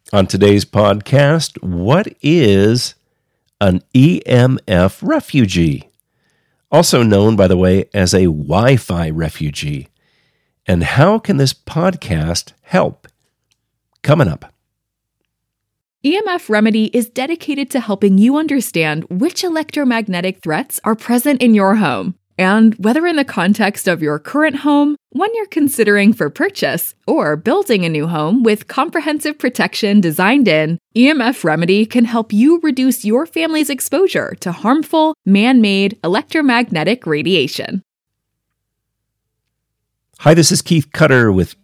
On today's podcast, what is an EMF refugee? Also known, by the way, as a Wi-Fi refugee. And how can this podcast help? Coming up. EMF Remedy is dedicated to helping you understand which electromagnetic threats are present in your home, and whether in the context of your current home, one you're considering for purchase, or building a new home with comprehensive protection designed in, EMF Remedy can help you reduce your family's exposure to harmful, man-made electromagnetic radiation. Hi, this is Keith Cutter with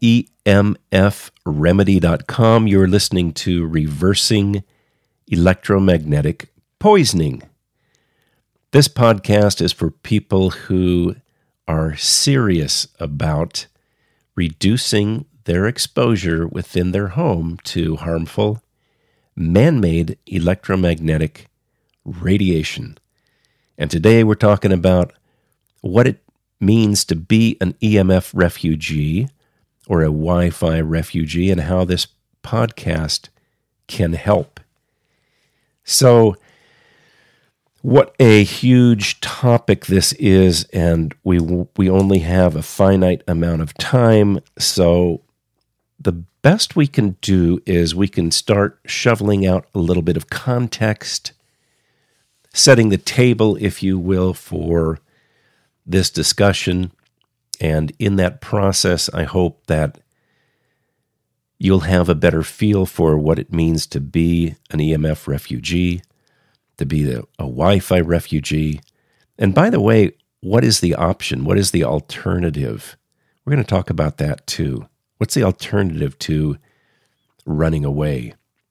EMFremedy.com. You're listening to Reversing Electromagnetic Poisoning. This podcast is for people who are serious about reducing their exposure within their home to harmful, man-made electromagnetic radiation. And today we're talking about what it means to be an EMF refugee or a Wi-Fi refugee and how this podcast can help. So, what a huge topic this is, and we only have a finite amount of time, so the best we can do is we can start shoveling out a little bit of context, setting the table, if you will, for this discussion, and in that process, I hope that you'll have a better feel for what it means to be an EMF refugee, to be a Wi-Fi refugee. And by the way, what is the option? What is the alternative? We're going to talk about that too. What's the alternative to running away?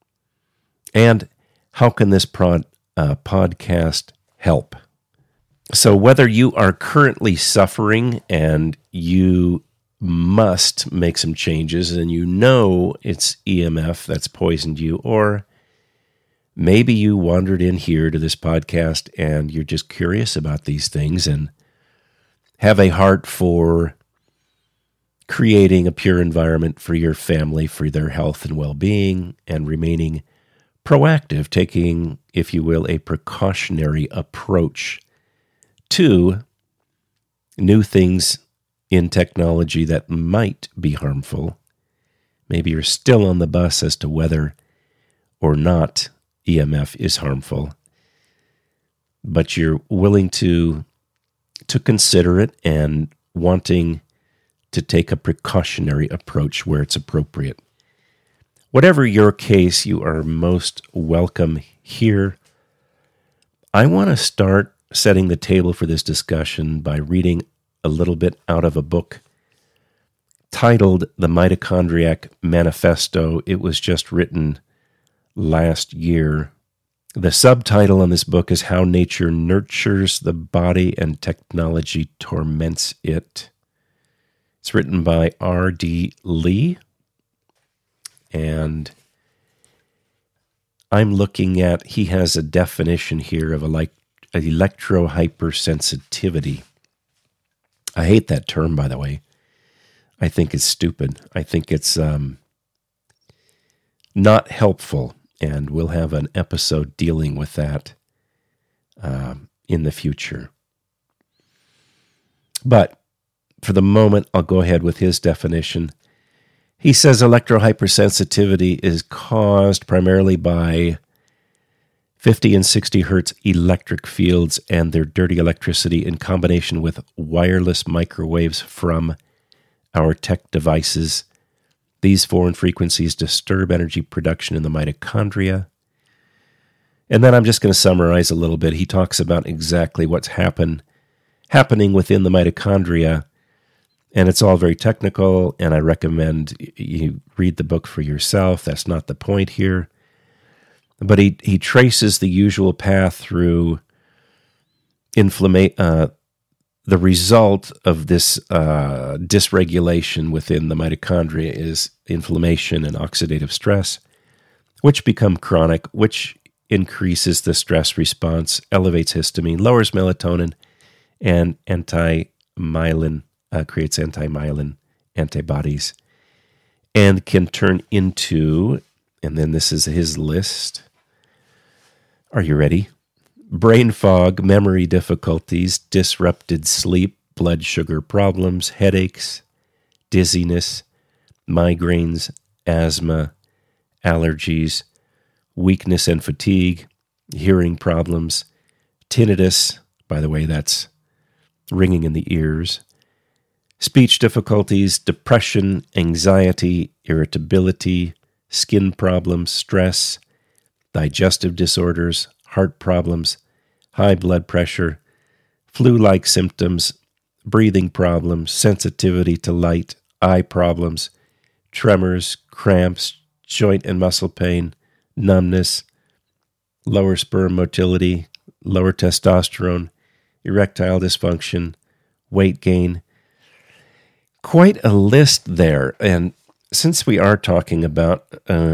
And how can this podcast help? So whether you are currently suffering and you must make some changes and you know it's EMF that's poisoned you, or maybe you wandered in here to this podcast and you're just curious about these things and have a heart for creating a pure environment for your family, for their health and well-being, and remaining proactive, taking, if you will, a precautionary approach to new things in technology that might be harmful. Maybe you're still on the bus as to whether or not EMF is harmful, but you're willing to consider it and wanting to take a precautionary approach where it's appropriate. Whatever your case, you are most welcome here. I want to start setting the table for this discussion by reading a little bit out of a book titled The Mitochondriac Manifesto. It was just written last year. The subtitle on this book is How Nature Nurtures the Body and Technology Torments It. It's written by R.D. Lee, and I'm looking at, he has a definition here of electrohypersensitivity. I hate that term, by the way. I think it's stupid. I think it's not helpful, and we'll have an episode dealing with that in the future. But for the moment, I'll go ahead with his definition. He says electrohypersensitivity is caused primarily by 50 and 60 hertz electric fields and their dirty electricity in combination with wireless microwaves from our tech devices. These foreign frequencies disturb energy production in the mitochondria. And then I'm just going to summarize a little bit. He talks about exactly what's happening within the mitochondria, and it's all very technical, and I recommend you read the book for yourself. That's not the point here. But he traces the usual path through the result of this dysregulation within the mitochondria is inflammation and oxidative stress, which become chronic, which increases the stress response, elevates histamine, lowers melatonin, and creates anti-myelin antibodies, and can turn into And then this is his list. Are you ready? Brain fog, memory difficulties, disrupted sleep, blood sugar problems, headaches, dizziness, migraines, asthma, allergies, weakness and fatigue, hearing problems, tinnitus, by the way, that's ringing in the ears, speech difficulties, depression, anxiety, irritability, skin problems, stress, digestive disorders, heart problems, high blood pressure, flu-like symptoms, breathing problems, sensitivity to light, eye problems, tremors, cramps, joint and muscle pain, numbness, lower sperm motility, lower testosterone, erectile dysfunction, weight gain. Quite a list there. And since we are talking about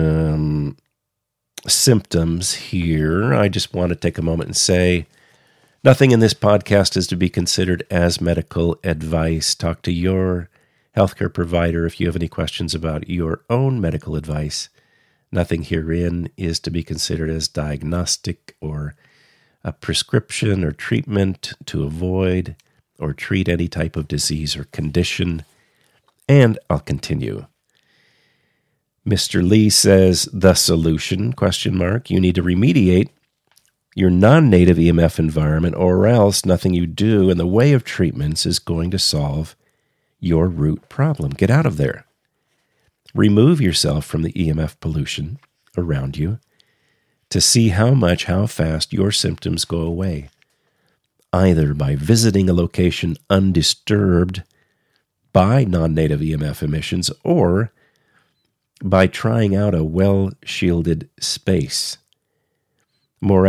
symptoms here, I just want to take a moment and say nothing in this podcast is to be considered as medical advice. Talk to your healthcare provider if you have any questions about your own medical advice. Nothing herein is to be considered as diagnostic or a prescription or treatment to avoid or treat any type of disease or condition. And I'll continue. Mr. Lee says, the solution, ? You need to remediate your non-native EMF environment, or else nothing you do in the way of treatments is going to solve your root problem. Get out of there. Remove yourself from the EMF pollution around you to see how fast your symptoms go away, either by visiting a location undisturbed by non-native EMF emissions or by trying out a well-shielded space. More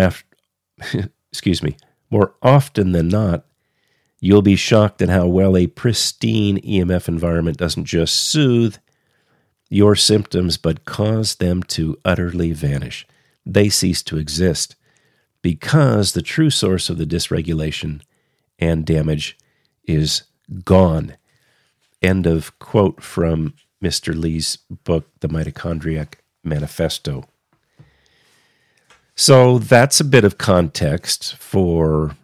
often than not, you'll be shocked at how well a pristine EMF environment doesn't just soothe your symptoms, but cause them to utterly vanish. They cease to exist because the true source of the dysregulation and damage is gone. End of quote from Mr. Lee's book, The Mitochondriac Manifesto. So that's a bit of context for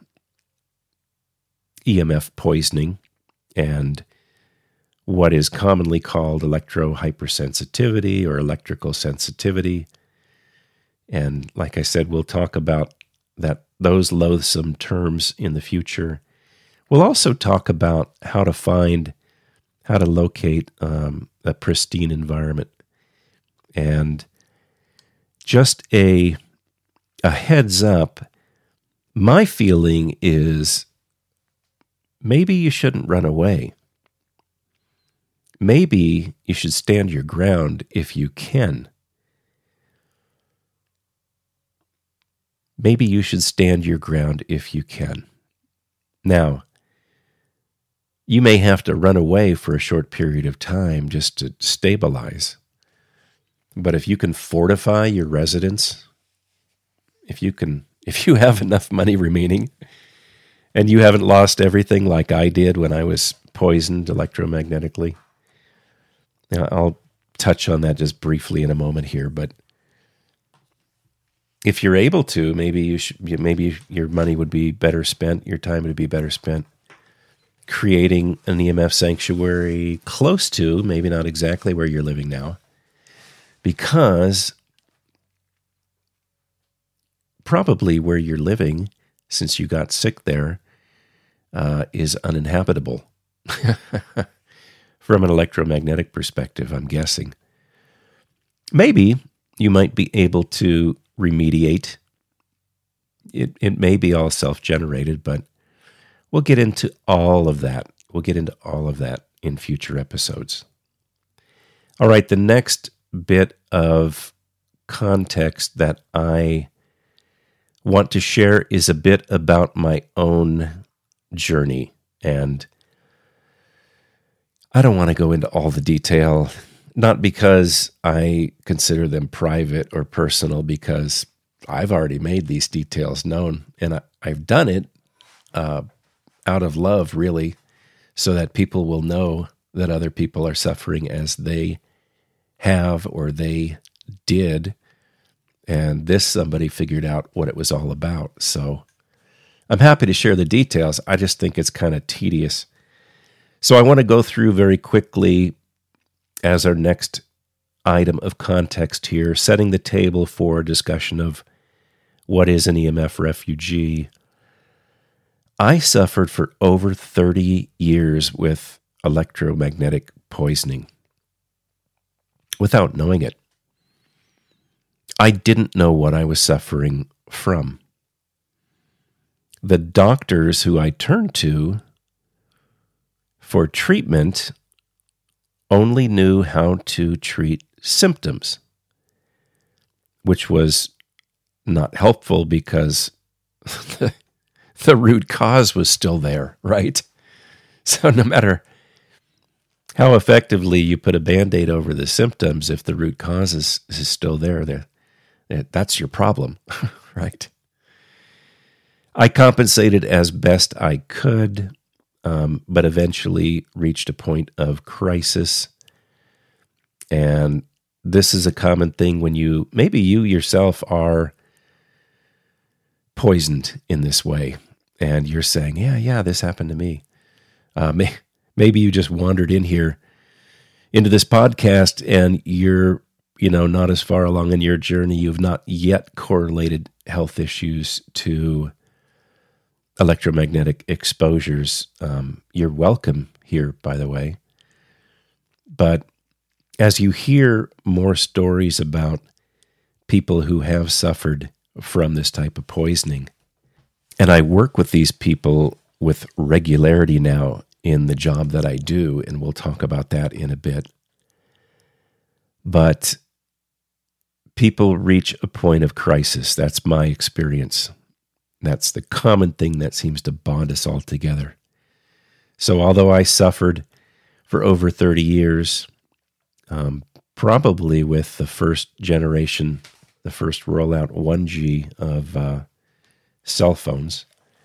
EMF poisoning and what is commonly called electrohypersensitivity or electrical sensitivity. And like I said, we'll talk about those loathsome terms in the future. We'll also talk about how to locate a pristine environment. And just a heads up, my feeling is maybe you shouldn't run away. Maybe you should stand your ground if you can. Maybe you should stand your ground if you can. Now, you may have to run away for a short period of time just to stabilize. But if you can fortify your residence, if you have enough money remaining, and you haven't lost everything like I did when I was poisoned electromagnetically, now, I'll touch on that just briefly in a moment here, but if you're able to, maybe your money would be better spent, your time would be better spent creating an EMF sanctuary close to, maybe not exactly where you're living now, because probably where you're living, since you got sick there, is uninhabitable. From an electromagnetic perspective, I'm guessing. Maybe you might be able to remediate. It may be all self-generated, but we'll get into all of that. We'll get into all of that in future episodes. All right, the next bit of context that I want to share is a bit about my own journey, and I don't want to go into all the detail, not because I consider them private or personal, because I've already made these details known, and I've done it out of love, really, so that people will know that other people are suffering as they have or they did. And this somebody figured out what it was all about. So I'm happy to share the details. I just think it's kind of tedious. So I want to go through very quickly as our next item of context here, setting the table for a discussion of what is an EMF refugee. I suffered for over 30 years with electromagnetic poisoning without knowing it. I didn't know what I was suffering from. The doctors who I turned to for treatment only knew how to treat symptoms, which was not helpful because the root cause was still there, right? So no matter how effectively you put a Band-Aid over the symptoms, if the root cause is still there, that's your problem, right? I compensated as best I could, but eventually reached a point of crisis. And this is a common thing when maybe you yourself are poisoned in this way, and you're saying, yeah, this happened to me. Maybe you just wandered in here into this podcast and you're, not as far along in your journey. You've not yet correlated health issues to electromagnetic exposures. You're welcome here, by the way. But as you hear more stories about people who have suffered from this type of poisoning, and I work with these people with regularity now in the job that I do, and we'll talk about that in a bit. But people reach a point of crisis. That's my experience. That's the common thing that seems to bond us all together. So although I suffered for over 30 years, probably with the first generation, the first rollout 1G of cell phones,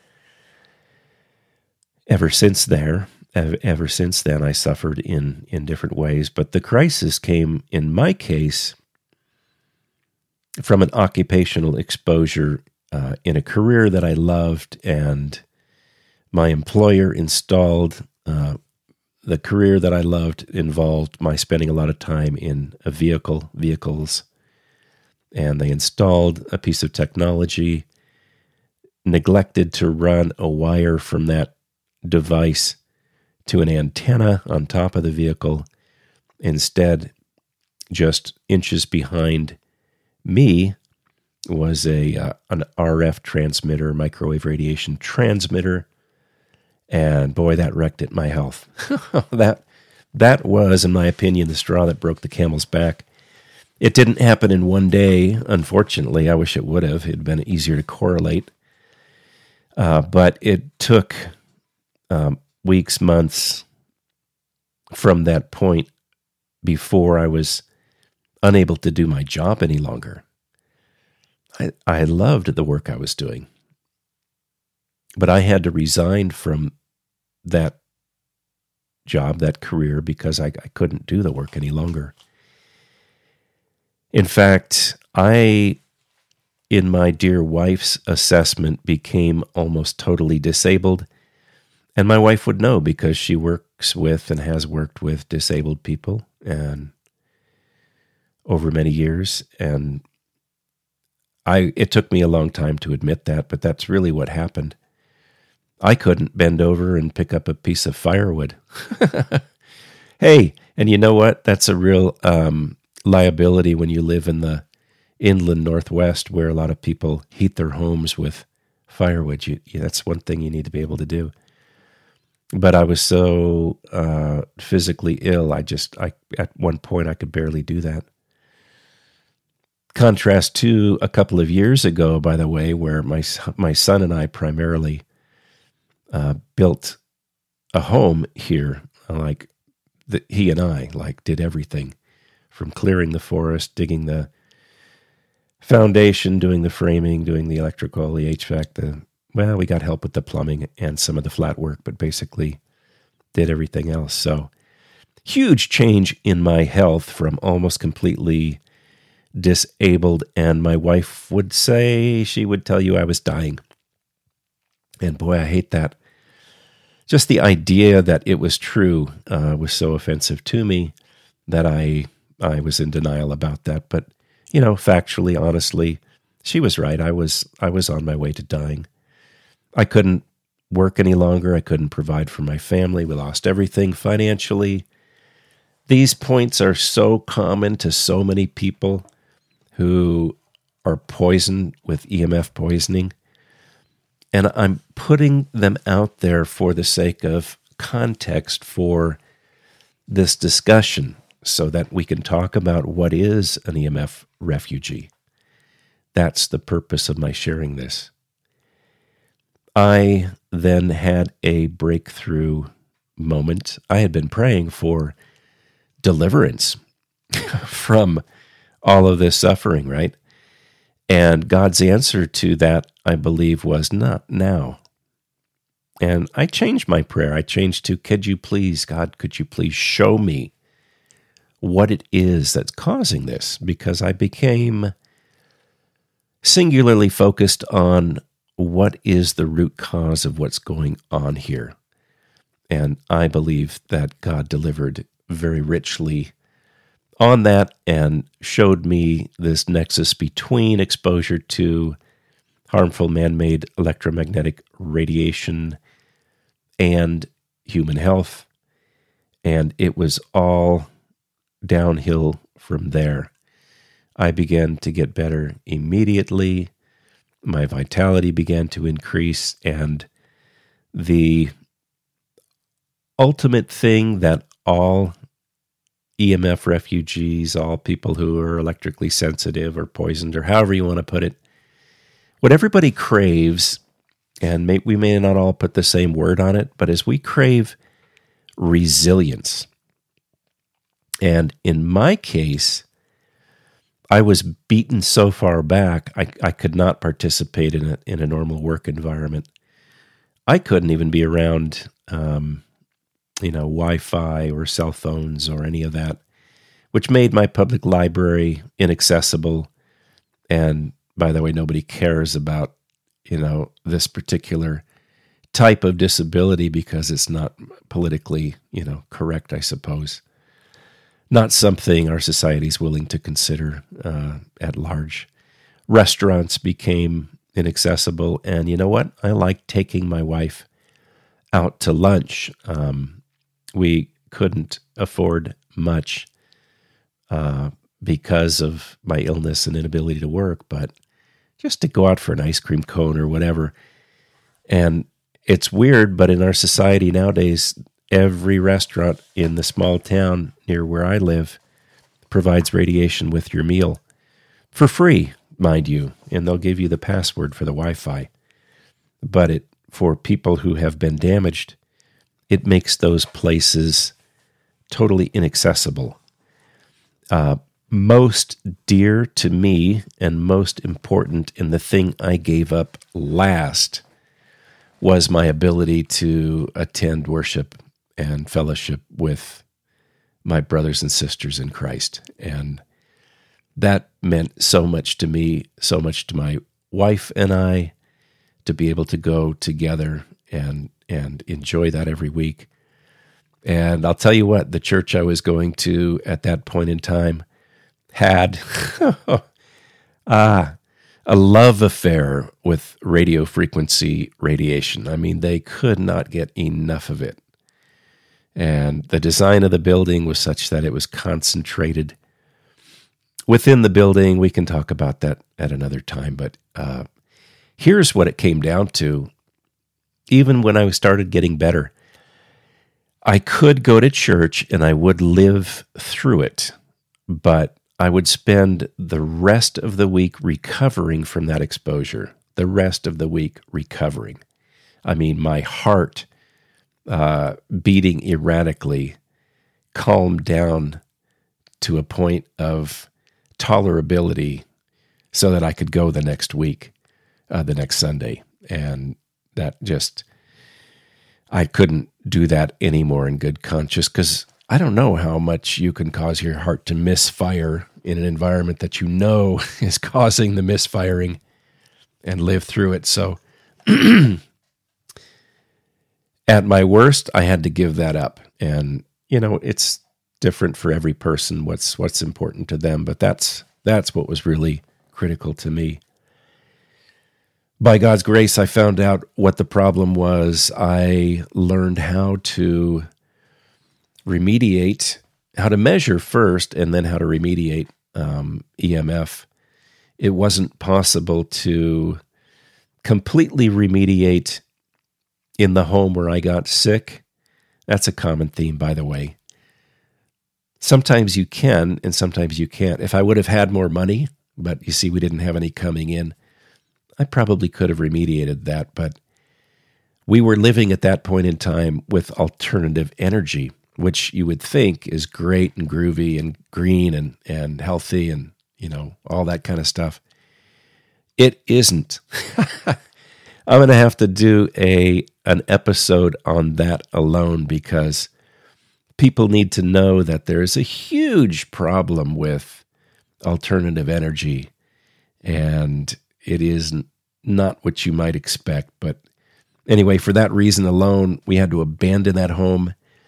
ever since then, I suffered in different ways. But the crisis came, in my case, from an occupational exposure in a career that I loved, and my employer installed the career that I loved involved my spending a lot of time in vehicles, and they installed a piece of technology, neglected to run a wire from that device to an antenna on top of the vehicle. Instead, just inches behind me was an RF transmitter, microwave radiation transmitter, and boy, that wrecked it, my health. That was, in my opinion, the straw that broke the camel's back. It didn't happen in one day, unfortunately. I wish it would have. It'd been easier to correlate. But it took weeks, months from that point before I was unable to do my job any longer. I loved the work I was doing, but I had to resign from that job, that career, because I couldn't do the work any longer. In fact, in my dear wife's assessment, became almost totally disabled. And my wife would know because she works with and has worked with disabled people and over many years. And it took me a long time to admit that, but that's really what happened. I couldn't bend over and pick up a piece of firewood. Hey, and you know what? That's a real liability when you live in the inland Northwest, where a lot of people heat their homes with firewood. That's one thing you need to be able to do. But I was so physically ill, I at one point I could barely do that. Contrast to a couple of years ago, by the way, where my son and I primarily built a home here. He and I did everything from clearing the forest, digging the foundation, doing the framing, doing the electrical, the HVAC. We got help with the plumbing and some of the flat work, but basically did everything else. So huge change in my health from almost completely disabled, and my wife would say, she would tell you I was dying. And boy, I hate that. Just the idea that it was true was so offensive to me that I was in denial about that. But, factually, honestly, she was right. I was on my way to dying. I couldn't work any longer. I couldn't provide for my family. We lost everything financially. These points are so common to so many people who are poisoned with EMF poisoning. And I'm putting them out there for the sake of context for this discussion so that we can talk about what is an EMF refugee. That's the purpose of my sharing this. I then had a breakthrough moment. I had been praying for deliverance from all of this suffering, right? And God's answer to that, I believe, was not now. And I changed my prayer. I changed to, could you please show me what it is that's causing this? Because I became singularly focused on what is the root cause of what's going on here. And I believe that God delivered very richly on that and showed me this nexus between exposure to harmful man-made electromagnetic radiation and human health. And it was all downhill from there. I began to get better immediately. My vitality began to increase, and the ultimate thing that all EMF refugees, all people who are electrically sensitive or poisoned, or however you want to put it, what everybody craves, and we may not all put the same word on it, but as we crave resilience. And in my case, I was beaten so far back, I could not participate in a normal work environment. I couldn't even be around Wi-Fi or cell phones or any of that, which made my public library inaccessible. And by the way, nobody cares about, this particular type of disability because it's not politically, correct, I suppose. Not something our society is willing to consider at large. Restaurants became inaccessible. And you know what? I like taking my wife out to lunch. We couldn't afford much because of my illness and inability to work, but just to go out for an ice cream cone or whatever. And it's weird, but in our society nowadays, every restaurant in the small town near where I live provides radiation with your meal for free, mind you, and they'll give you the password for the Wi-Fi. But for people who have been damaged, it makes those places totally inaccessible. Most dear to me and most important, and the thing I gave up last, was my ability to attend worship and fellowship with my brothers and sisters in Christ. And that meant so much to me, so much to my wife and I, to be able to go together and enjoy that every week. And I'll tell you what, the church I was going to at that point in time had a love affair with radio frequency radiation. I mean, they could not get enough of it. And the design of the building was such that it was concentrated within the building. We can talk about that at another time, but here's what it came down to. Even when I started getting better, I could go to church and I would live through it, but I would spend the rest of the week recovering from that exposure, the rest of the week recovering. I mean, my heart beating erratically calmed down to a point of tolerability so that I could go the next week, the next Sunday. And that just, I couldn't do that anymore in good conscience, because I don't know how much you can cause your heart to misfire in an environment that you know is causing the misfiring and live through it. So at my worst, I had to give that up. And, it's different for every person what's important to them, but that's what was really critical to me. By God's grace, I found out what the problem was. I learned how to remediate, how to measure first, and then how to remediate EMF. It wasn't possible to completely remediate in the home where I got sick. That's a common theme, by the way. Sometimes you can, and sometimes you can't. If I would have had more money, but you see, we didn't have any coming in, I probably could have remediated that, but we were living at that point in time with alternative energy, which you would think is great and groovy and green and healthy and, all that kind of stuff. It isn't. I'm going to have to do an episode on that alone, because people need to know that there is a huge problem with alternative energy, and it is not what you might expect. But anyway, for that reason alone, we had to abandon that home.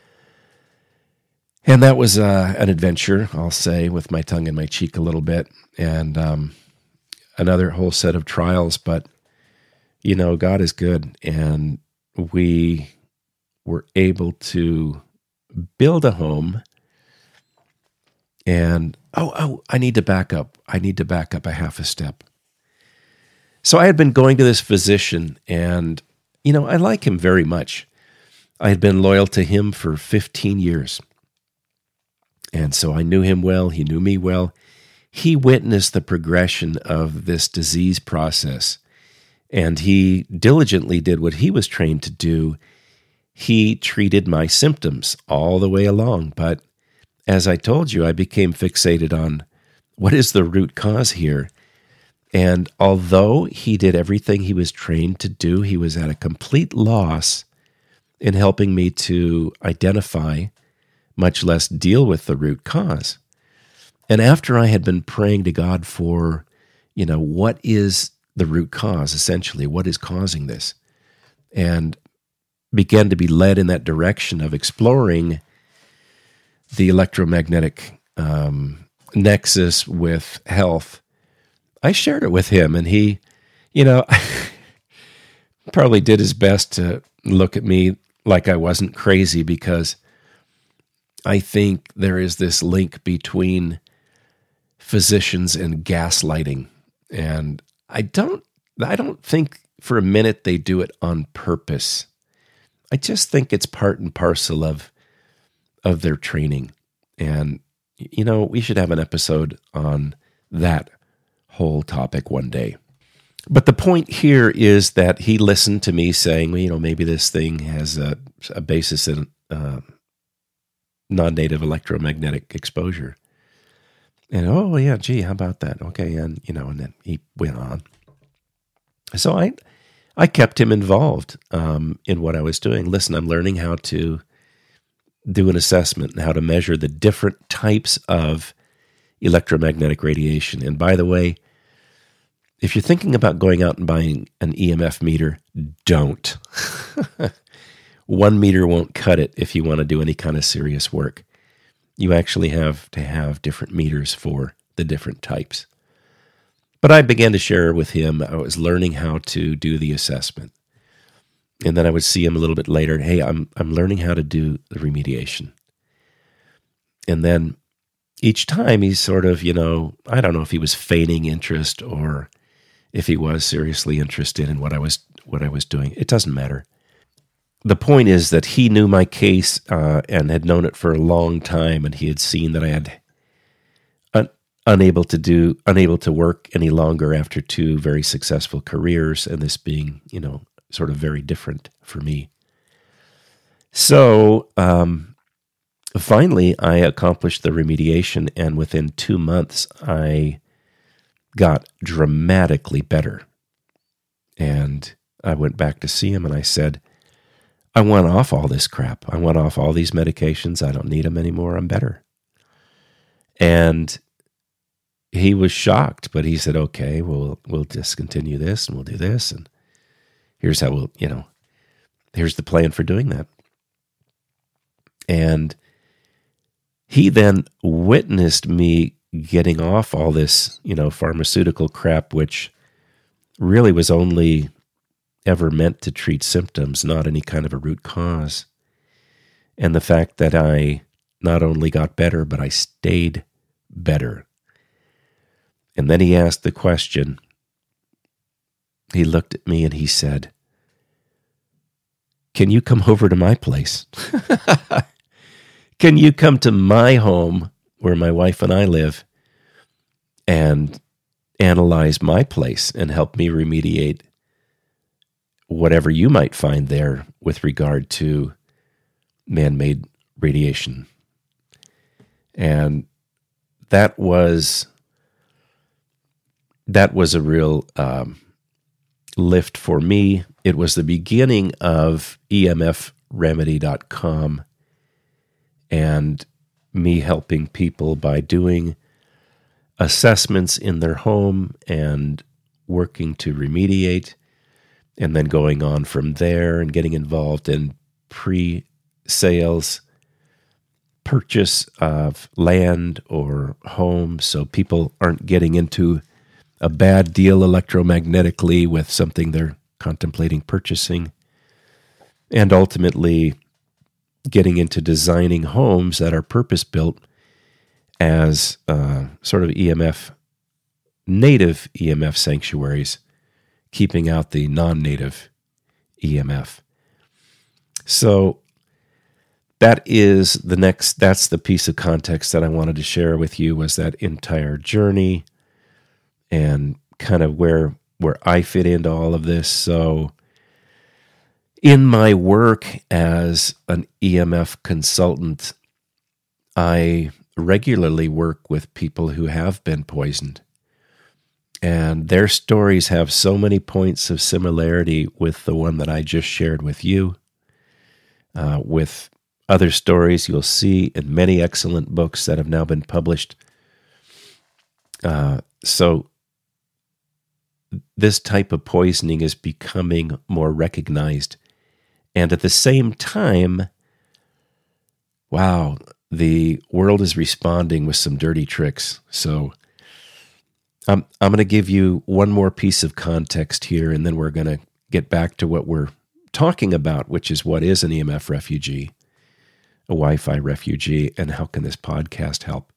And that was an adventure, I'll say, with my tongue in my cheek a little bit, and another whole set of trials. But, God is good, and we were able to build a home. And, I need to back up. I need to back up a half a step. So I had been going to this physician, and, I like him very much. I had been loyal to him for 15 years. And so I knew him well. He knew me well. He witnessed the progression of this disease process, and he diligently did what he was trained to do. He treated my symptoms all the way along. But as I told you, I became fixated on what is the root cause here. And although he did everything he was trained to do, he was at a complete loss in helping me to identify, much less deal with the root cause. And after I had been praying to God for, what is the root cause, essentially, what is causing this, and began to be led in that direction of exploring the electromagnetic nexus with health, I shared it with him, and he, probably did his best to look at me like I wasn't crazy, because I think there is this link between physicians and gaslighting, and I don't think for a minute they do it on purpose. I just think it's part and parcel of their training, and we should have an episode on that whole topic one day. But the point here is that he listened to me saying, maybe this thing has a basis in non-native electromagnetic exposure. And, how about that? Okay, and, and then he went on. So I kept him involved in what I was doing. Listen, I'm learning how to do an assessment and how to measure the different types of electromagnetic radiation. And by the way, if you're thinking about going out and buying an EMF meter, don't. 1 meter won't cut it if you want to do any kind of serious work. You actually have to have different meters for the different types. But I began to share with him. I was learning how to do the assessment. And then I would see him a little bit later. Hey, I'm learning how to do the remediation. And then each time he's sort of, I don't know if he was feigning interest or if he was seriously interested in what I was doing. It doesn't matter. The point is that he knew my case and had known it for a long time, and he had seen that I had unable to work any longer after 2 very successful careers, and this being, sort of very different for me. So finally, I accomplished the remediation, and within 2 months, I got dramatically better. And I went back to see him, and I said, I want off all this crap. I want off all these medications. I don't need them anymore. I'm better. And he was shocked, but he said, okay, we'll discontinue this and we'll do this. And here's how here's the plan for doing that. And he then witnessed me getting off all this, pharmaceutical crap, which really was only ever meant to treat symptoms, not any kind of a root cause. And the fact that I not only got better, but I stayed better. And then he asked the question. He looked at me and he said, "Can you come over to my place? Can you come to my home where my wife and I live and analyze my place and help me remediate whatever you might find there with regard to man-made radiation?" And that was a real lift for me. It was the beginning of EMFremedy.com and me helping people by doing assessments in their home and working to remediate, and then going on from there and getting involved in pre-sales, purchase of land or home, so people aren't getting into a bad deal electromagnetically with something they're contemplating purchasing, and ultimately getting into designing homes that are purpose-built as sort of native EMF sanctuaries, keeping out the non-native EMF. So that's the piece of context that I wanted to share with you, was that entire journey and kind of where I fit into all of this. So in my work as an EMF consultant, I regularly work with people who have been poisoned. And their stories have so many points of similarity with the one that I just shared with you, with other stories you'll see in many excellent books that have now been published. So this type of poisoning is becoming more recognized. And at the same time, wow, the world is responding with some dirty tricks. So I'm going to give you one more piece of context here, and then we're going to get back to what we're talking about, which is what is an EMF refugee, a Wi-Fi refugee, and how can this podcast help?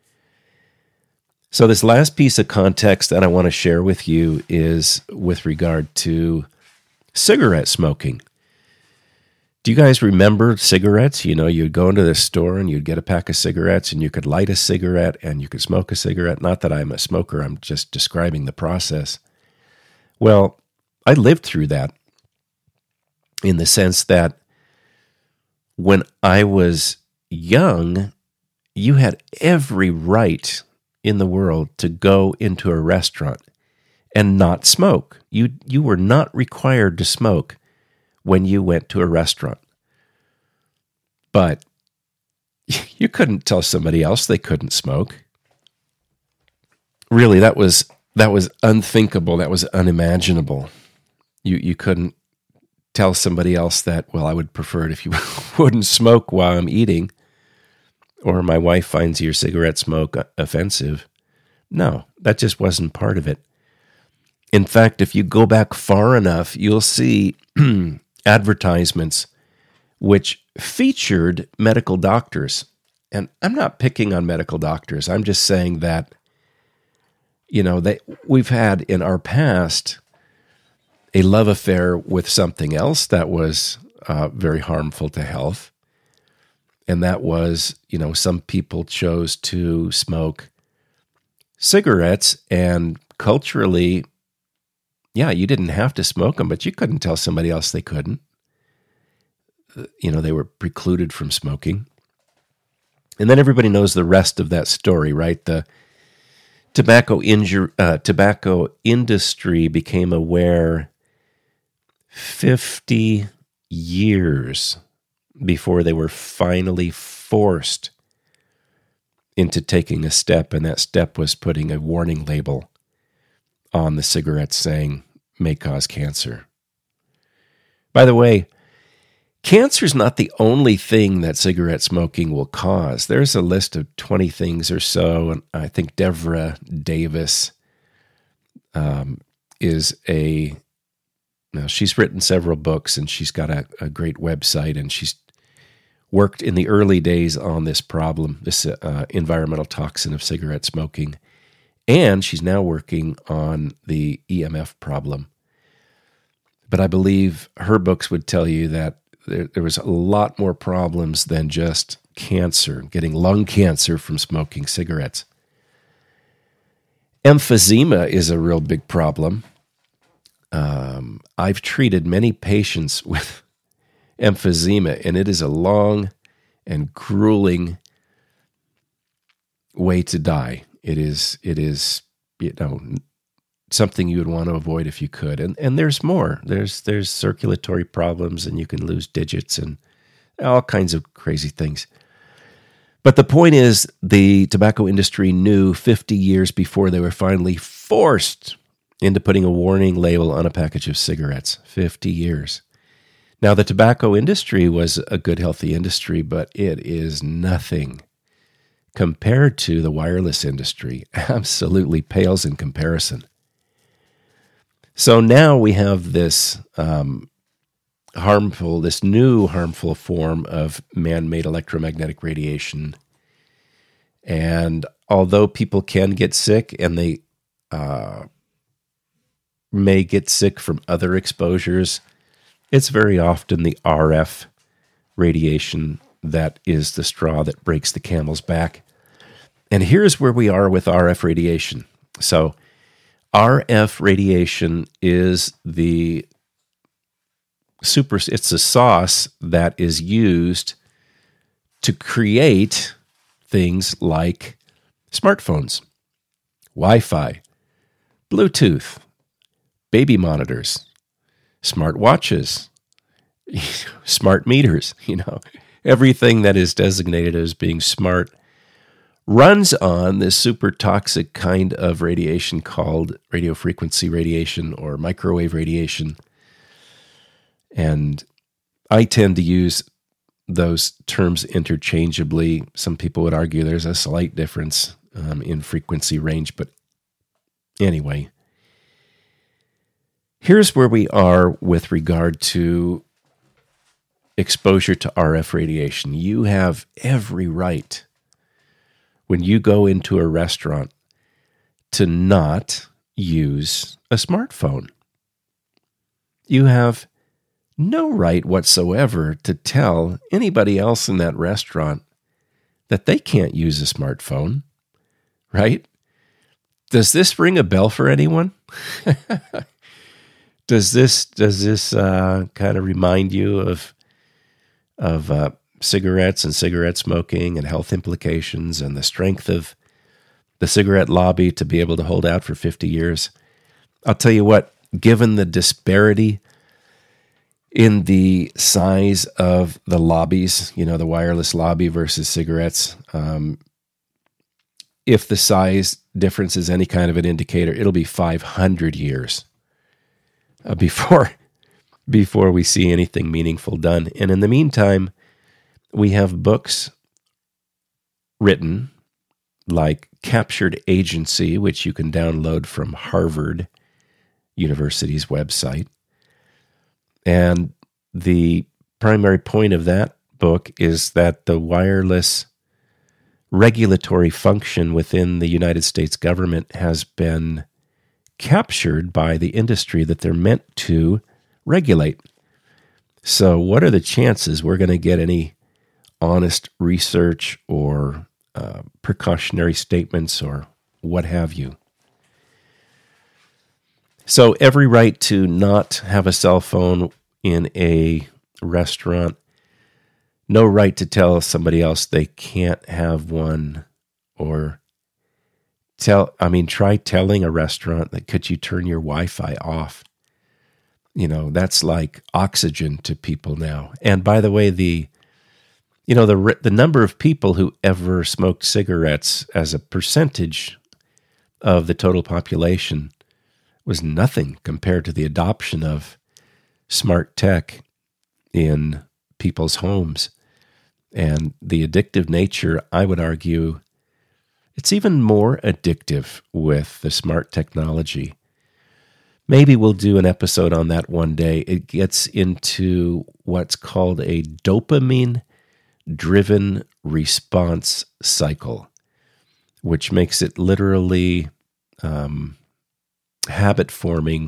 So this last piece of context that I want to share with you is with regard to cigarette smoking. Do you guys remember cigarettes? You'd go into the store and you'd get a pack of cigarettes and you could light a cigarette and you could smoke a cigarette. Not that I'm a smoker, I'm just describing the process. Well, I lived through that in the sense that when I was young, you had every right in the world to go into a restaurant and not smoke. You were not required to smoke when you went to a restaurant. But you couldn't tell somebody else they couldn't smoke. Really, that was unthinkable. That was unimaginable. You couldn't tell somebody else that, well, I would prefer it if you wouldn't smoke while I'm eating, or my wife finds your cigarette smoke offensive. No, that just wasn't part of it. In fact, if you go back far enough, you'll see advertisements which featured medical doctors. And I'm not picking on medical doctors. I'm just saying that, we've had in our past a love affair with something else that was very harmful to health. And that was, some people chose to smoke cigarettes, and culturally, you didn't have to smoke them, but you couldn't tell somebody else they couldn't. They were precluded from smoking. And then everybody knows the rest of that story, right? The tobacco industry became aware 50 years before they were finally forced into taking a step, and that step was putting a warning label on the cigarettes saying, may cause cancer. By the way, cancer is not the only thing that cigarette smoking will cause. There's a list of 20 things or so, and I think Deborah Davis she's written several books, and she's got a great website, and she's worked in the early days on this problem, this environmental toxin of cigarette smoking, and she's now working on the EMF problem. But I believe her books would tell you that there was a lot more problems than just cancer, getting lung cancer from smoking cigarettes. Emphysema is a real big problem. I've treated many patients with emphysema, and it is a long and grueling way to die. It is something you would want to avoid if you could. And there's more. There's circulatory problems, and you can lose digits and all kinds of crazy things. But the point is, the tobacco industry knew 50 years before they were finally forced into putting a warning label on a package of cigarettes. 50 years. Now, the tobacco industry was a good, healthy industry, but it is nothing compared to the wireless industry. Absolutely pales in comparison. So now we have this new harmful form of man-made electromagnetic radiation. And although people can get sick, and they may get sick from other exposures, it's very often the RF radiation that is the straw that breaks the camel's back. And here's where we are with RF radiation. So RF radiation is it's a sauce that is used to create things like smartphones, Wi-Fi, Bluetooth, baby monitors, smart watches, smart meters, everything that is designated as being smart runs on this super toxic kind of radiation called radio frequency radiation or microwave radiation. And I tend to use those terms interchangeably. Some people would argue there's a slight difference in frequency range, but anyway, here's where we are with regard to exposure to RF radiation. You have every right, when you go into a restaurant, to not use a smartphone. You have no right whatsoever to tell anybody else in that restaurant that they can't use a smartphone, right? Does this ring a bell for anyone? Does this kind of remind you of cigarettes and cigarette smoking and health implications and the strength of the cigarette lobby to be able to hold out for 50 years? I'll tell you what, given the disparity in the size of the lobbies, the wireless lobby versus cigarettes, if the size difference is any kind of an indicator, it'll be 500 years before we see anything meaningful done. And in the meantime, we have books written like Captured Agency, which you can download from Harvard University's website. And the primary point of that book is that the wireless regulatory function within the United States government has been captured by the industry that they're meant to regulate. So what are the chances we're going to get any honest research or precautionary statements or what have you? So every right to not have a cell phone in a restaurant, no right to tell somebody else they can't have one, or try telling a restaurant that could you turn your Wi-Fi off. That's like oxygen to people now. And by the way, the The number of people who ever smoked cigarettes as a percentage of the total population was nothing compared to the adoption of smart tech in people's homes. And the addictive nature, I would argue, it's even more addictive with the smart technology. Maybe we'll do an episode on that one day. It gets into what's called a dopamine-driven response cycle, which makes it literally habit-forming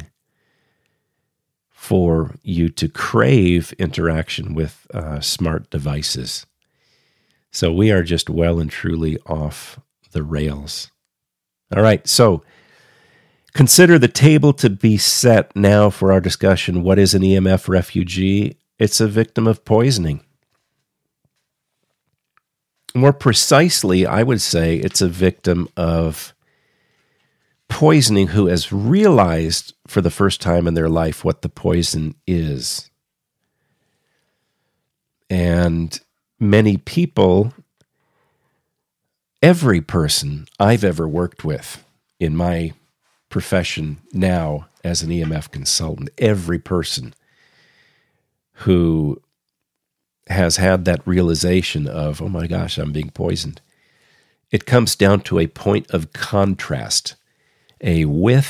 for you to crave interaction with smart devices. So we are just well and truly off the rails. All right, so consider the table to be set now for our discussion. What is an EMF refugee? It's a victim of poisoning. More precisely, I would say it's a victim of poisoning who has realized for the first time in their life what the poison is. And many people, every person I've ever worked with in my profession now as an EMF consultant, every person who has had that realization of, oh my gosh, I'm being poisoned, it comes down to a point of contrast, a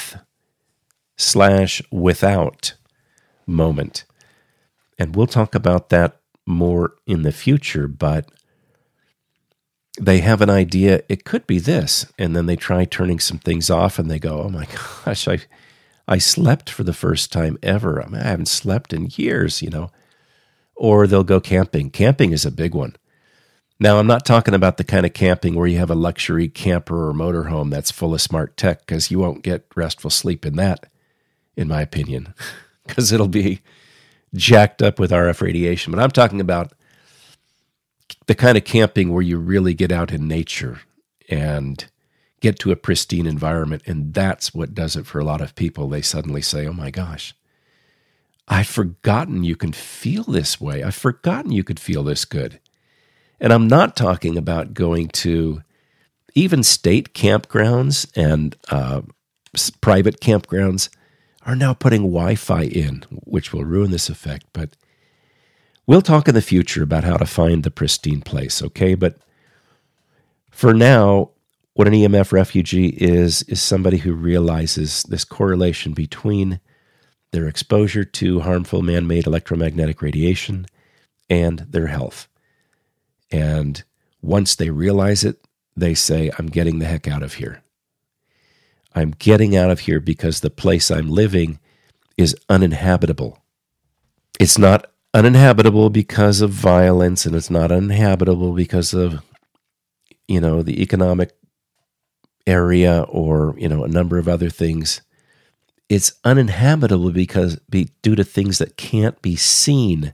with/without moment. And we'll talk about that more in the future, but they have an idea, it could be this, and then they try turning some things off and they go, oh my gosh, I slept for the first time ever. I haven't slept in years, Or they'll go camping. Camping is a big one. Now, I'm not talking about the kind of camping where you have a luxury camper or motorhome that's full of smart tech, because you won't get restful sleep in that, in my opinion, because it'll be jacked up with RF radiation. But I'm talking about the kind of camping where you really get out in nature and get to a pristine environment, and that's what does it for a lot of people. They suddenly say, oh my gosh, I've forgotten you can feel this way. I've forgotten you could feel this good. And I'm not talking about going to even state campgrounds, and private campgrounds are now putting Wi-Fi in, which will ruin this effect. But we'll talk in the future about how to find the pristine place, okay? But for now, what an EMF refugee is somebody who realizes this correlation between their exposure to harmful man-made electromagnetic radiation and their health. And once they realize it, they say, I'm getting the heck out of here. I'm getting out of here because the place I'm living is uninhabitable. It's not uninhabitable because of violence, and it's not uninhabitable because of, the economic area or, a number of other things. It's uninhabitable due to things that can't be seen.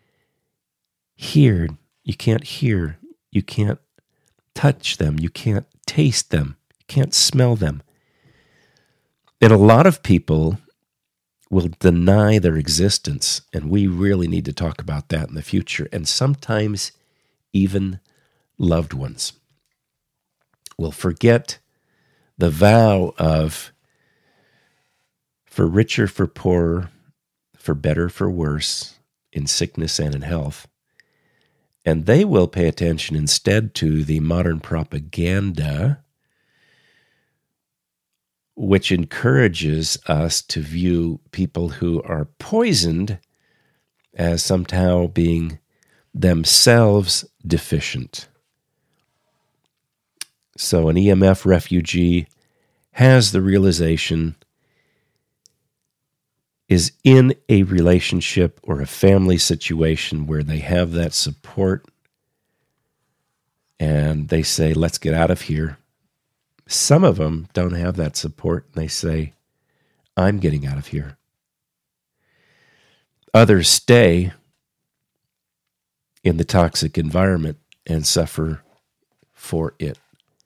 You can't hear, you can't touch them, you can't taste them, you can't smell them. And a lot of people will deny their existence, and we really need to talk about that in the future. And sometimes even loved ones will forget the vow of, for richer, for poorer, for better, for worse, in sickness and in health. And they will pay attention instead to the modern propaganda, which encourages us to view people who are poisoned as somehow being themselves deficient. So an EMF refugee has the realization, is in a relationship or a family situation where they have that support, and they say, let's get out of here. Some of them don't have that support, and they say, I'm getting out of here. Others stay in the toxic environment and suffer for it.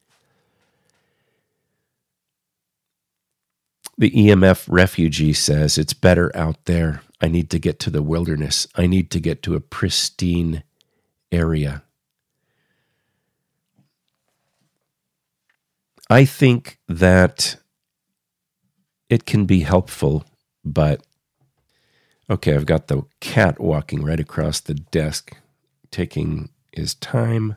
The EMF refugee says, it's better out there. I need to get to the wilderness. I need to get to a pristine area. I think that it can be helpful, but okay, I've got the cat walking right across the desk, taking his time.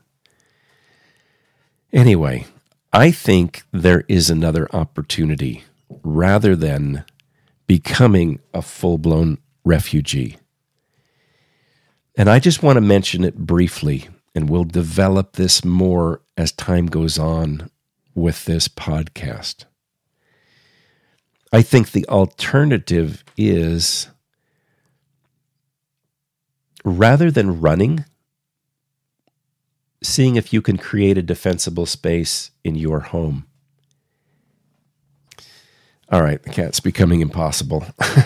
Anyway, I think there is another opportunity rather than becoming a full-blown refugee. And I just want to mention it briefly, and we'll develop this more as time goes on with this podcast. I think the alternative is, rather than running, seeing if you can create a defensible space in your home. All right, the cat's becoming impossible.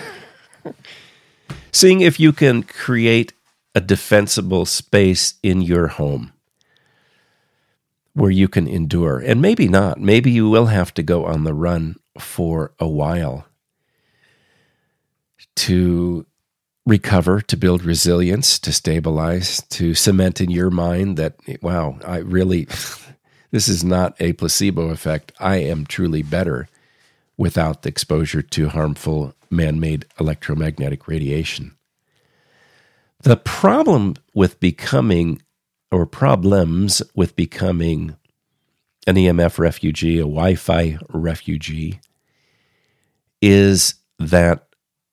Seeing if you can create a defensible space in your home where you can endure. And maybe not. Maybe you will have to go on the run for a while to recover, to build resilience, to stabilize, to cement in your mind that, wow, I really, this is not a placebo effect. I am truly better without the exposure to harmful man-made electromagnetic radiation. The problem with becoming, or problems with becoming an EMF refugee, a Wi-Fi refugee, is that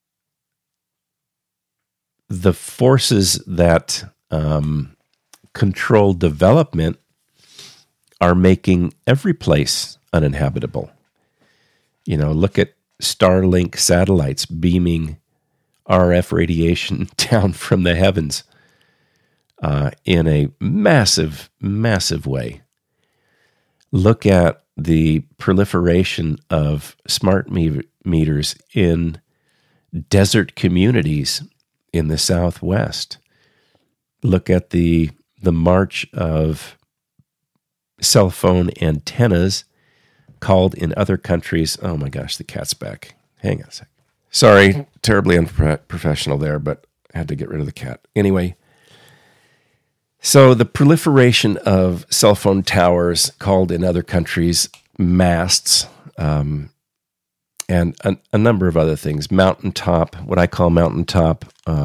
the forces that control development are making every place uninhabitable. You know, look at Starlink satellites beaming RF radiation down from the heavens in a massive, massive way. Look at the proliferation of smart meters in desert communities in the Southwest. Look at the march of cell phone antennas called in other countries. Oh my gosh, the cat's back. Hang on a sec. Sorry, terribly unprofessional there, but I had to get rid of the cat. Anyway, so the proliferation of cell phone towers called in other countries masts, and a number of other things. Mountaintop, what I call mountaintop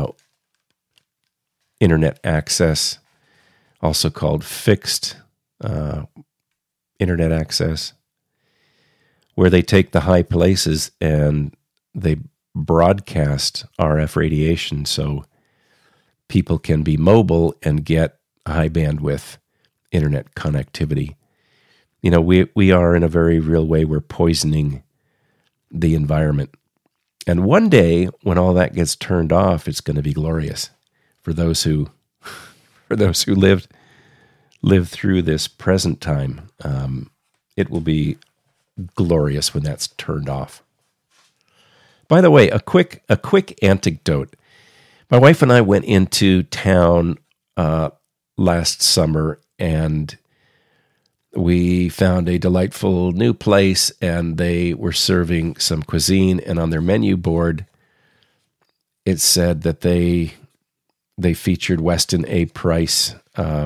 internet access, also called fixed internet access, where they take the high places and they broadcast RF radiation so people can be mobile and get high bandwidth internet connectivity. You know, we are in a very real way, we're poisoning the environment. And one day when all that gets turned off, it's going to be glorious for those who lived through this present time. It will be glorious when that's turned off. By the way, a quick anecdote. My wife and I went into town last summer, and we found a delightful new place, and they were serving some cuisine, and on their menu board, it said that they featured Weston A. Price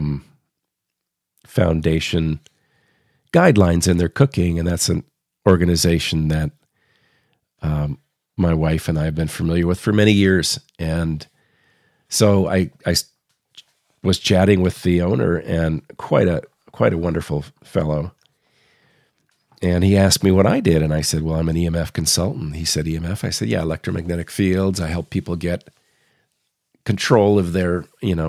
Foundation guidelines in their cooking, and that's an organization that my wife and I have been familiar with for many years. And so I was chatting with the owner, and quite a wonderful fellow. And he asked me what I did, and I said, well, I'm an EMF consultant. He said, EMF? I said, yeah, electromagnetic fields. I help people get control of their,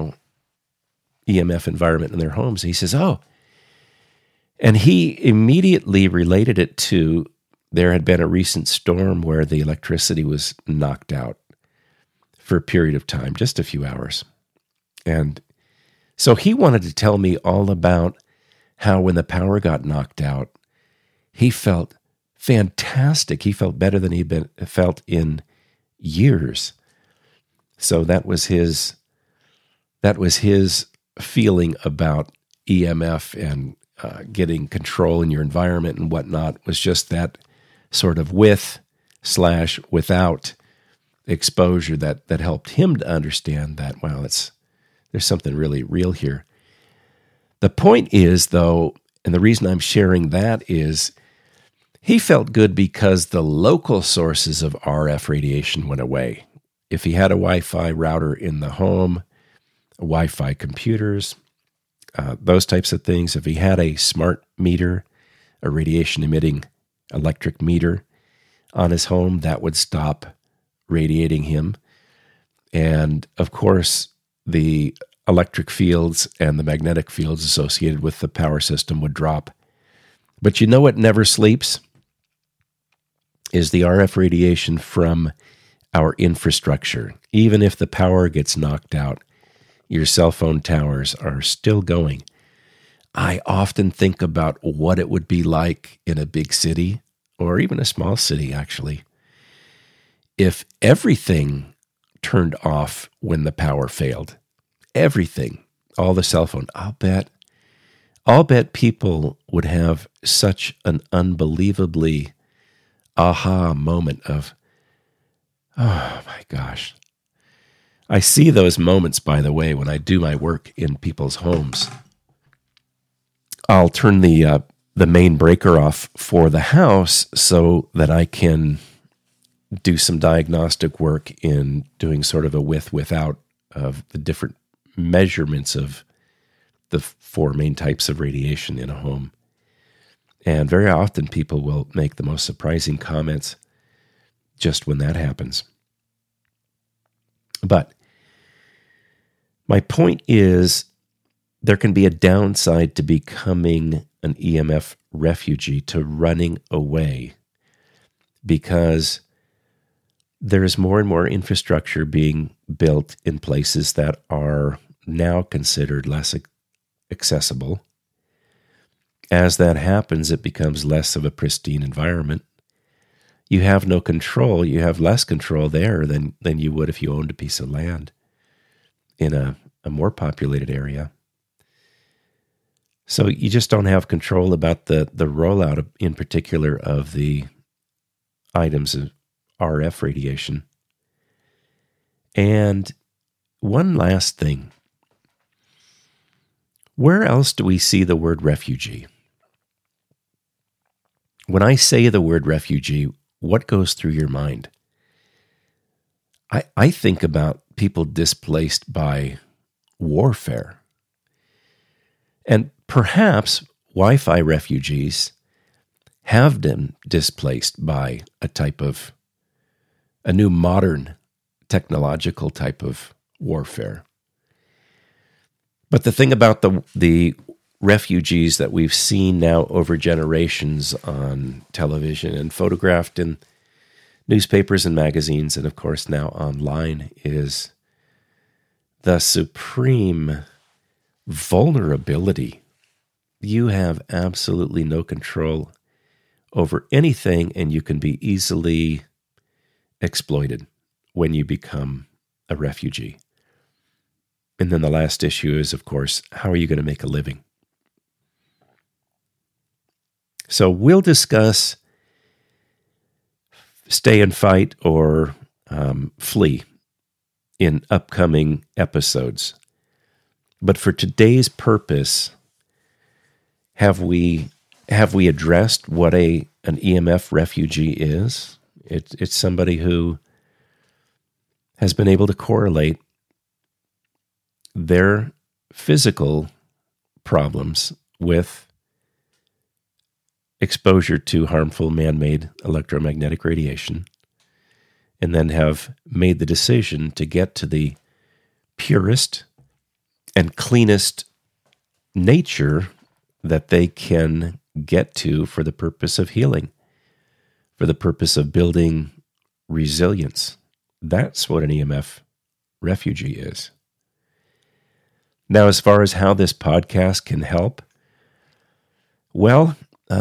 EMF environment in their homes. And he says, oh. And he immediately related it to, there had been a recent storm where the electricity was knocked out for a period of time, just a few hours. And so he wanted to tell me all about how when the power got knocked out, he felt fantastic. He felt better than he'd felt in years. So that was his feeling about EMF and getting control in your environment and whatnot, was just that sort of with/without exposure that helped him to understand that, wow, there's something really real here. The point is, though, and the reason I'm sharing that is He felt good because the local sources of RF radiation went away. If he had a Wi-Fi router in the home, Wi-Fi computers, those types of things, if he had a smart meter, a radiation-emitting electric meter on his home, that would stop radiating him. And, of course, the electric fields and the magnetic fields associated with the power system would drop. But you know what never sleeps? Is the RF radiation from our infrastructure. Even if the power gets knocked out, your cell phone towers are still going. I often think about what it would be like in a big city, or even a small city, actually, if everything turned off when the power failed. Everything, all the cell phone. I'll bet people would have such an unbelievably aha moment of, oh my gosh. I see those moments, by the way, when I do my work in people's homes. I'll turn the main breaker off for the house so that I can do some diagnostic work in doing sort of a with-without of the different measurements of the 4 main types of radiation in a home. And very often people will make the most surprising comments just when that happens. But my point is, there can be a downside to becoming an EMF refugee, to running away, because there is more and more infrastructure being built in places that are now considered less accessible. As that happens, it becomes less of a pristine environment. You have no control. You have less control there than you would if you owned a piece of land in a more populated area. So you just don't have control about the rollout, in particular, of the items of RF radiation. And one last thing. Where else do we see the word refugee? When I say the word refugee, what goes through your mind? I think about people displaced by warfare. And perhaps Wi-Fi refugees have been displaced by a new modern technological type of warfare. But the thing about the refugees that we've seen now over generations on television and photographed in newspapers and magazines, and of course now online, is the supreme vulnerability. You have absolutely no control over anything, and you can be easily exploited when you become a refugee. And then the last issue is, of course, how are you going to make a living? So we'll discuss stay and fight or flee in upcoming episodes. But for today's purpose, have we addressed what an EMF refugee is? It's somebody who has been able to correlate their physical problems with exposure to harmful man-made electromagnetic radiation, and then have made the decision to get to the purest and cleanest nature that they can get to for the purpose of healing, for the purpose of building resilience. That's what an EMF refugee is. Now, as far as how this podcast can help, well,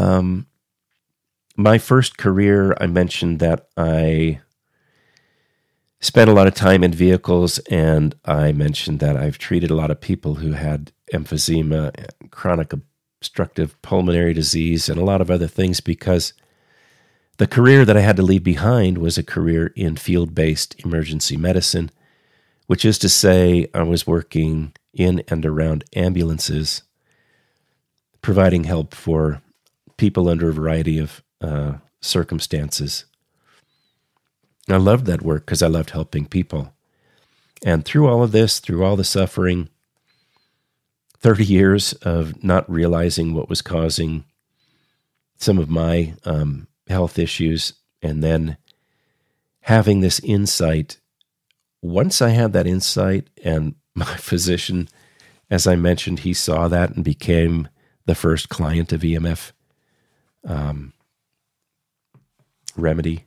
my first career, I mentioned that I spent a lot of time in vehicles, and I mentioned that I've treated a lot of people who had emphysema, chronic obstructive pulmonary disease, and a lot of other things, because the career that I had to leave behind was a career in field-based emergency medicine, which is to say I was working in and around ambulances, providing help for people under a variety of circumstances. I loved that work because I loved helping people. And through all of this, through all the suffering, 30 years of not realizing what was causing some of my health issues, and then having this insight. Once I had that insight, and my physician, as I mentioned, he saw that and became the first client of EMF Remedy.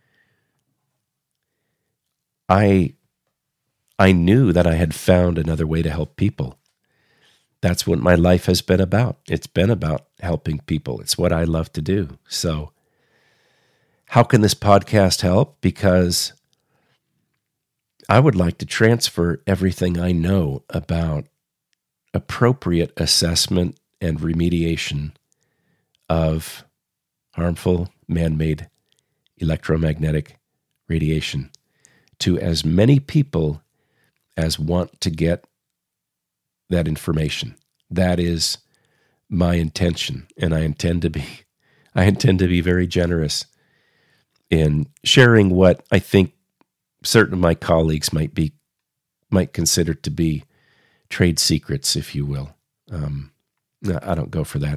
I knew that I had found another way to help people. That's what my life has been about. It's been about helping people. It's what I love to do. So how can this podcast help? Because I would like to transfer everything I know about appropriate assessment and remediation of harmful man-made electromagnetic radiation to as many people as want to get that information. That is my intention, and I intend to be very generous in sharing what I think certain of my colleagues might consider to be trade secrets, if you will. I don't go for that.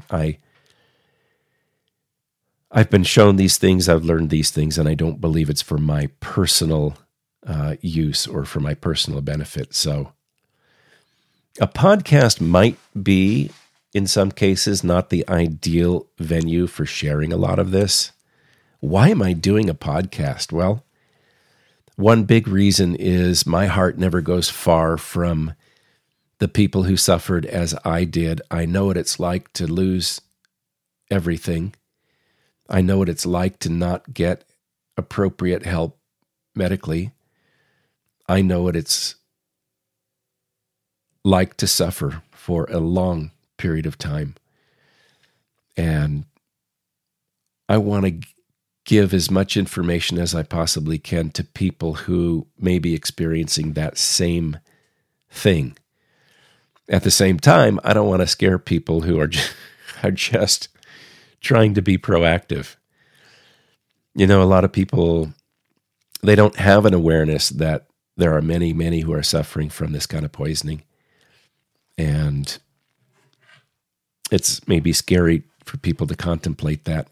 I've been shown these things, I've learned these things, and I don't believe it's for my personal use or for my personal benefit. So a podcast might be, in some cases, not the ideal venue for sharing a lot of this. Why am I doing a podcast? Well, one big reason is my heart never goes far from the people who suffered as I did. I know what it's like to lose everything. I know what it's like to not get appropriate help medically. I know what it's like to suffer for a long period of time. And I want to give as much information as I possibly can to people who may be experiencing that same thing. At the same time, I don't want to scare people who are just trying to be proactive. You know, a lot of people, they don't have an awareness that there are many, many who are suffering from this kind of poisoning. And it's maybe scary for people to contemplate that.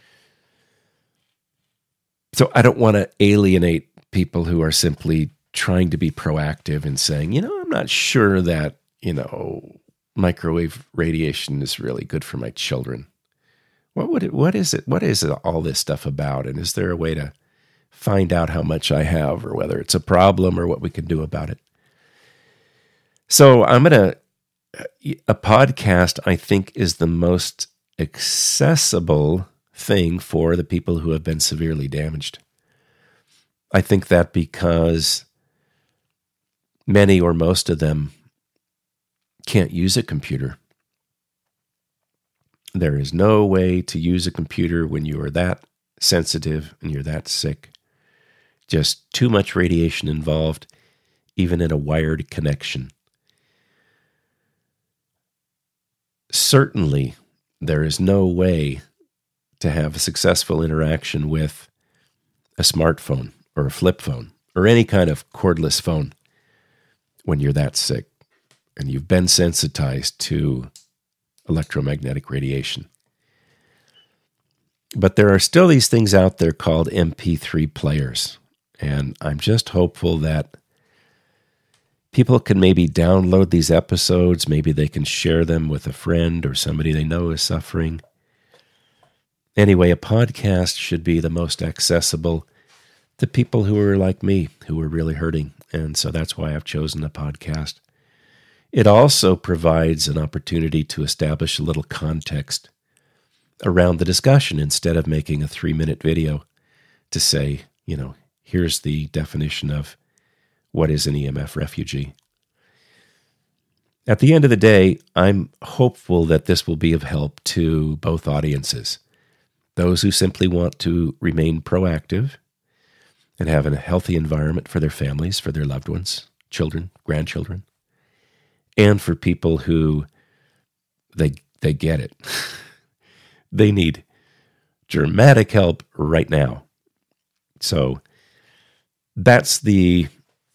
So I don't want to alienate people who are simply trying to be proactive and saying, I'm not sure that, microwave radiation is really good for my children. What is it? What is all this stuff about? And is there a way to find out how much I have, or whether it's a problem, or what we can do about it? So a podcast, I think, is the most accessible thing for the people who have been severely damaged. I think that because many or most of them can't use a computer. There is no way to use a computer when you are that sensitive and you're that sick. Just too much radiation involved, even in a wired connection. Certainly, there is no way to have a successful interaction with a smartphone or a flip phone or any kind of cordless phone when you're that sick and you've been sensitized to electromagnetic radiation. But there are still these things out there called MP3 players, and I'm just hopeful that people can maybe download these episodes, maybe they can share them with a friend or somebody they know is suffering. Anyway, a podcast should be the most accessible to people who are like me, who are really hurting, and so that's why I've chosen a podcast. It also provides an opportunity to establish a little context around the discussion instead of making a 3-minute video to say, here's the definition of what is an EMF refugee. At the end of the day, I'm hopeful that this will be of help to both audiences. Those who simply want to remain proactive and have a healthy environment for their families, for their loved ones, children, grandchildren, and for people who they get it. They need dramatic help right now. So that's the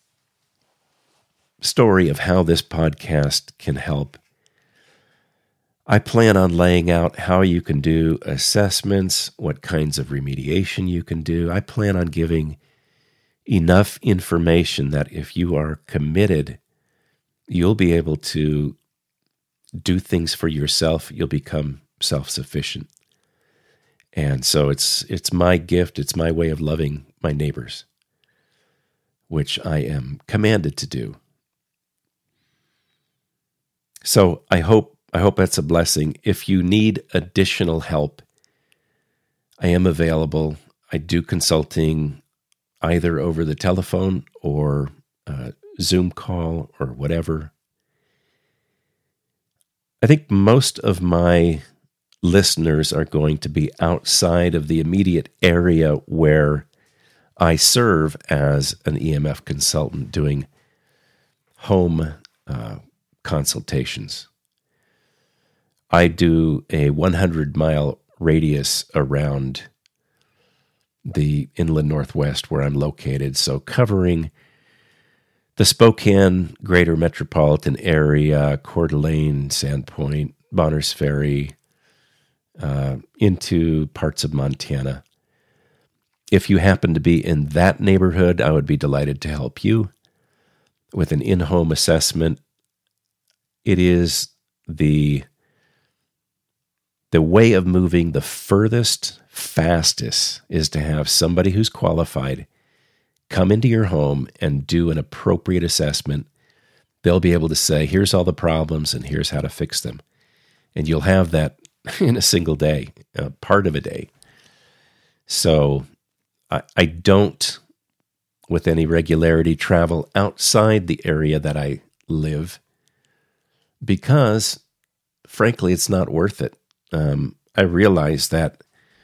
story of how this podcast can help. I plan on laying out how you can do assessments, what kinds of remediation you can do. I plan on giving enough information that if you are committed, you'll be able to do things for yourself. You'll become self-sufficient. And so it's my gift, it's my way of loving my neighbors, which I am commanded to do. So I hope that's a blessing. If you need additional help, I am available. I do consulting either over the telephone or Zoom call or whatever. I think most of my listeners are going to be outside of the immediate area where I serve as an EMF consultant doing home consultations. I do a 100-mile radius around the inland Northwest where I'm located, so covering the Spokane greater metropolitan area, Coeur d'Alene, Sandpoint, Bonners Ferry, into parts of Montana. If you happen to be in that neighborhood, I would be delighted to help you with an in-home assessment. It is the way of moving the furthest, fastest is to have somebody who's qualified come into your home and do an appropriate assessment. They'll be able to say, here's all the problems and here's how to fix them. And you'll have that in a single day, part of a day. So I don't, with any regularity, travel outside the area that I live because, frankly, it's not worth it. I realize that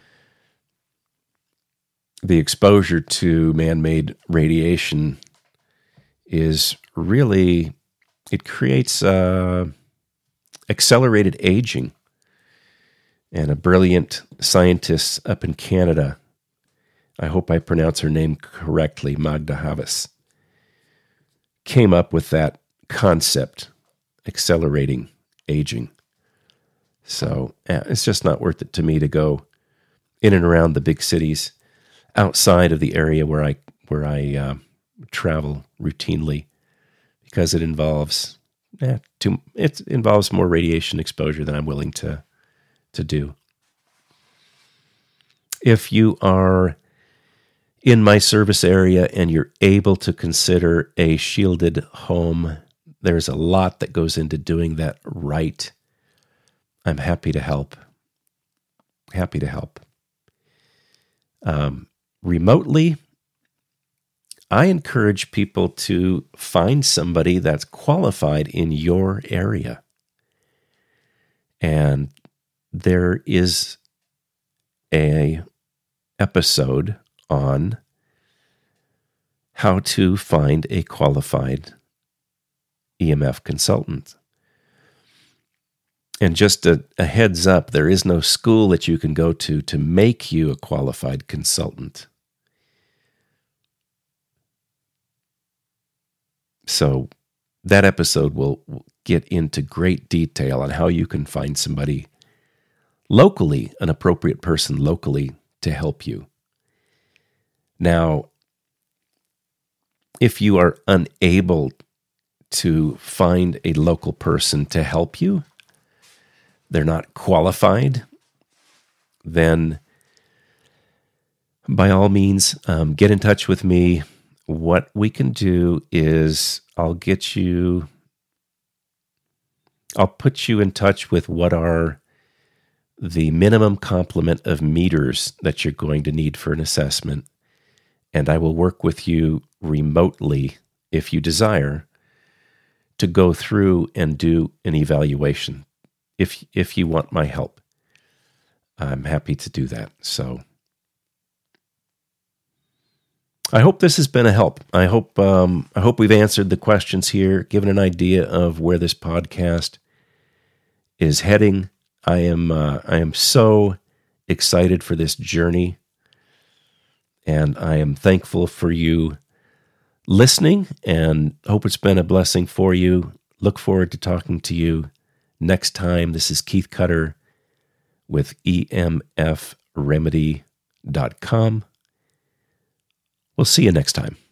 the exposure to man-made radiation is really, it creates accelerated aging. And a brilliant scientist up in Canada, I hope I pronounce her name correctly, Magda Havas, came up with that concept, accelerating aging. So it's just not worth it to me to go in and around the big cities outside of the area where I travel routinely, because it involves more radiation exposure than I'm willing to do. If you are in my service area and you're able to consider a shielded home, there's a lot that goes into doing that right. I'm happy to help. Happy to help. Remotely, I encourage people to find somebody that's qualified in your area. And there is an episode on how to find a qualified EMF consultant. And just a heads up, there is no school that you can go to make you a qualified consultant. So that episode will get into great detail on how you can find somebody locally, an appropriate person locally to help you. Now, if you are unable to find a local person to help you, they're not qualified, then by all means, get in touch with me. What we can do is I'll put you in touch with what are the minimum complement of meters that you're going to need for an assessment, and I will work with you remotely, if you desire, to go through and do an evaluation. If you want my help, I'm happy to do that. So I hope this has been a help. I hope we've answered the questions here, given an idea of where this podcast is heading. I am so excited for this journey, and I am thankful for you listening and hope it's been a blessing for you. Look forward to talking to you next time. This is Keith Cutter with EMFremedy.com. We'll see you next time.